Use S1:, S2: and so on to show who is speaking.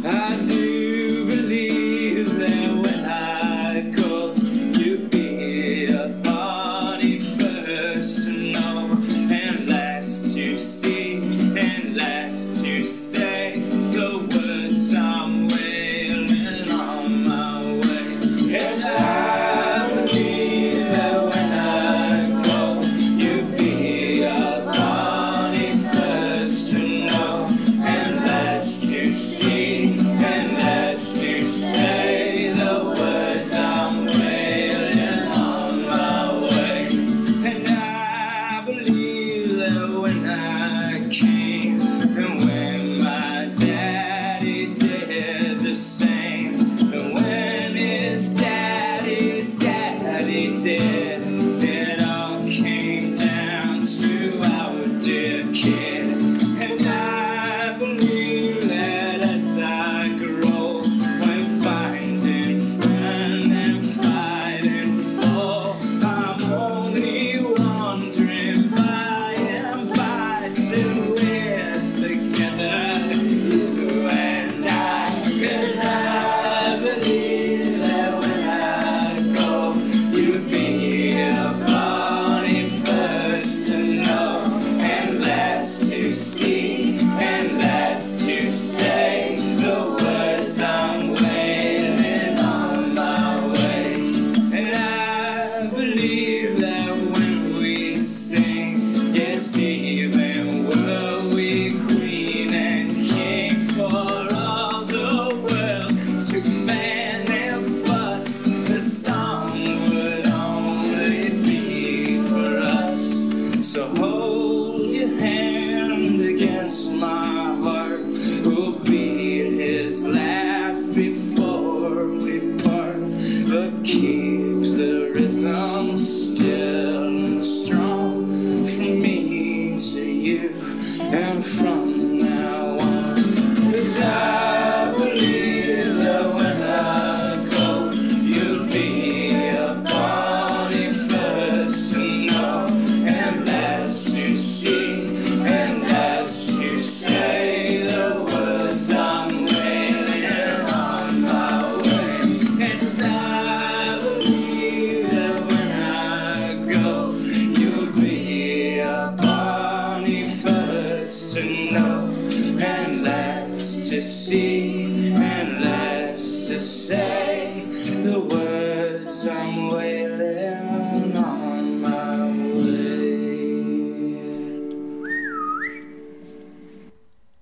S1: I do believe that when I go, you'll be upon me first to know, and last to see, and last to say the words I'm wailing on my way. Yes, I believe that when I go, you'll be upon me first to know, and last to see, and last to say the words I'm wailing on my way. And I believe that when I came, and when my daddy did the same, and when his daddy's daddy did, it all came down to our dear kid. And I believe that as I grow, when finding friend and fighting foe, I'm only wandering by and by till we're together, you and I. 'Cause I believe that when I go, you'll be upon me first to know, and last to see, and last to say the words I'm wailing on my way. And I believe that when we sing, yes, even were we queen and king, for all the world to fan and fuss, the song would only be for us. So hold your hand against my heart, who'll beat his last before we part, but keep the rhythm still and strong, from me to you and from now on. 'Cause I believe that when I go, you'll be upon me first to know, and last to see, and last to say the words I'm wailing on my way. Yes, I believe that when I go, you'll be upon me first to know, and last to see,